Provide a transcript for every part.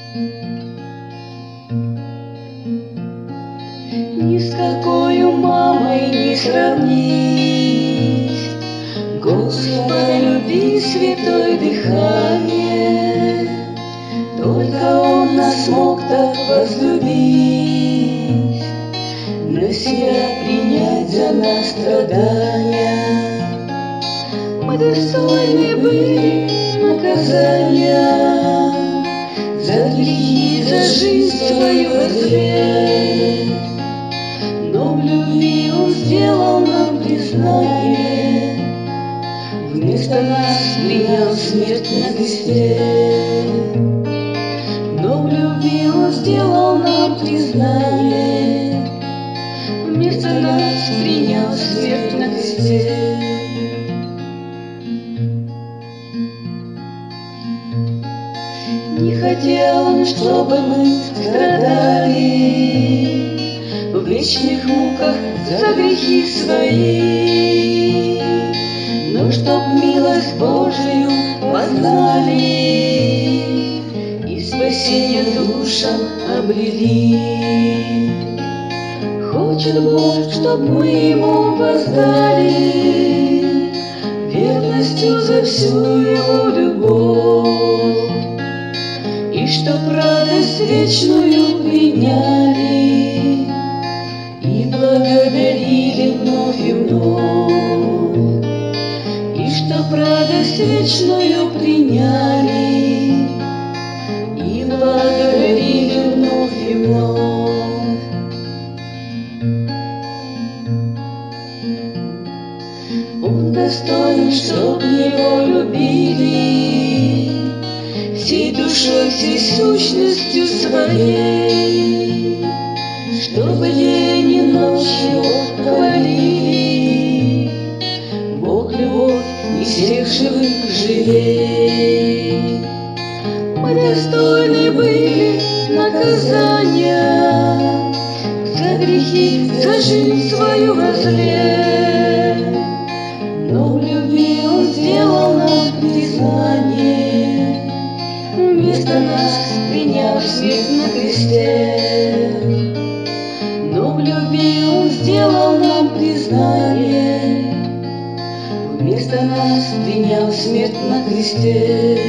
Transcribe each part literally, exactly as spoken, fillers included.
Ни с какою мамой не сравнить Господа любви святой дыхание. Только Он нас мог так возлюбить, на себя принять за нас страдания. Мы достойны были наказания за грехи, за жизнь свою возле. Но в любви Он сделал нам признание, вместо нас принял смерть на кресте. Но в любви Он сделал нам признание, вместо нас принял смерть на кресте. Не хотел Он, чтобы мы страдали в вечных муках за грехи свои, но чтоб милость Божию познали и спасение душам обрели. Хочет Бог, чтоб мы Ему воздали верностью за всю Его любовь, и чтоб радость вечную приняли и благодарили вновь и вновь, и чтоб радость вечную приняли и благодарили вновь и вновь. Он достоин, чтоб Его любили всей душой, всей сущностью своей, чтобы день и ночь Его хвалили. Бог любовь и всех живых жалей. Мы достойны были наказания за грехи, за жизнь свою возле. Но в любви Он сделал нам признание, вместо нас приняв смерть на кресте. Но в любви Он сделал нам признание, вместо нас приняв смерть на кресте.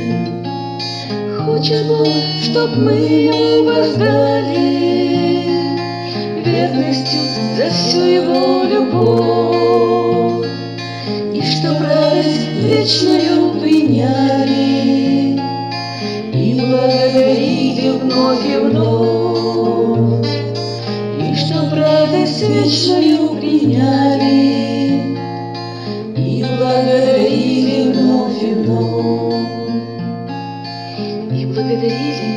Хочет Бог, чтоб мы Ему воздали верностью за всю Его любовь, и чтоб радость вечную приняли и благодарили вновь и вновь, и чтоб радость вечную приняли и благодарили вновь и вновь, и благодарили